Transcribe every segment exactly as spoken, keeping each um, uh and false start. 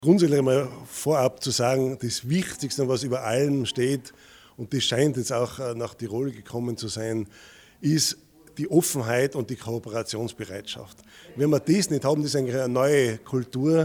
Grundsätzlich einmal vorab zu sagen, das Wichtigste, was über allem steht, und das scheint jetzt auch nach Tirol gekommen zu sein, ist die Offenheit und die Kooperationsbereitschaft. Wenn wir das nicht haben, das ist eigentlich eine neue Kultur,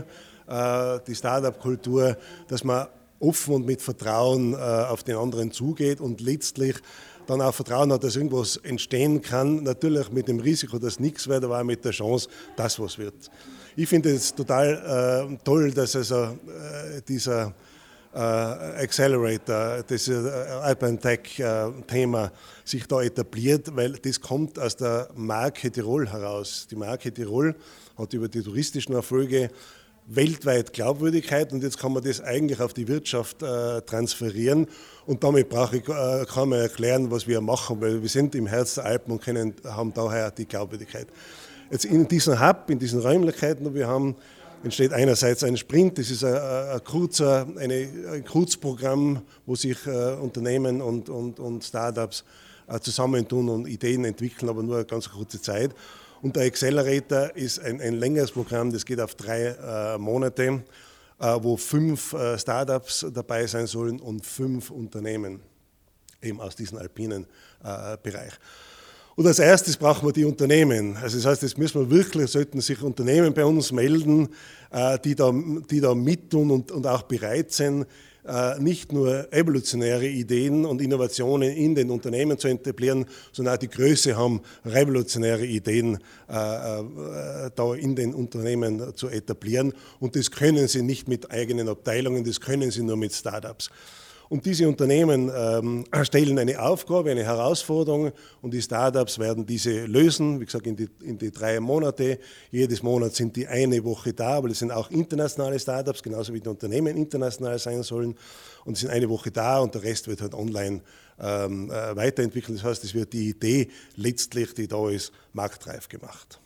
die Start-up-Kultur, dass man offen und mit Vertrauen auf den anderen zugeht und letztlich dann auch Vertrauen hat, dass irgendwas entstehen kann. Natürlich mit dem Risiko, dass nichts wird, aber auch mit der Chance, dass was wird. Ich finde es total äh, toll, dass also äh, dieser äh, Accelerator, das äh, Alpine Tech äh, Thema sich da etabliert, weil das kommt aus der Marke Tirol heraus. Die Marke Tirol hat über die touristischen Erfolge weltweit Glaubwürdigkeit und jetzt kann man das eigentlich auf die Wirtschaft äh, transferieren und damit brauche ich, äh, kann man erklären, was wir machen, weil wir sind im Herz der Alpen und können, haben daher die Glaubwürdigkeit. Jetzt in diesem Hub, in diesen Räumlichkeiten, die wir haben, entsteht einerseits ein Sprint, das ist ein, ein, kurzer, eine, ein Kurzprogramm, wo sich äh, Unternehmen und, und, und Startups äh, zusammentun und Ideen entwickeln, aber nur eine ganz kurze Zeit. Und der Accelerator ist ein, ein längeres Programm, das geht auf drei äh, Monate, äh, wo fünf äh, Startups dabei sein sollen und fünf Unternehmen eben aus diesem alpinen äh, Bereich. Und als erstes brauchen wir die Unternehmen. Also das heißt, jetzt müssen wir wirklich, sollten sich Unternehmen bei uns melden, äh, die, da, die da mittun und, und auch bereit sind, äh, nicht nur evolutionäre Ideen und Innovationen in den Unternehmen zu etablieren, sondern auch die Größe haben, revolutionäre Ideen äh, äh, da in den Unternehmen zu etablieren. Und das können sie nicht mit eigenen Abteilungen, das können sie nur mit Startups. Und diese Unternehmen ähm, stellen eine Aufgabe, eine Herausforderung und die Startups werden diese lösen, wie gesagt, in die, in die drei Monate. Jedes Monat sind die eine Woche da, aber das sind auch internationale Startups, genauso wie die Unternehmen international sein sollen. Und die sind eine Woche da und der Rest wird halt online ähm, weiterentwickelt. Das heißt, es wird die Idee letztlich, die da ist, marktreif gemacht.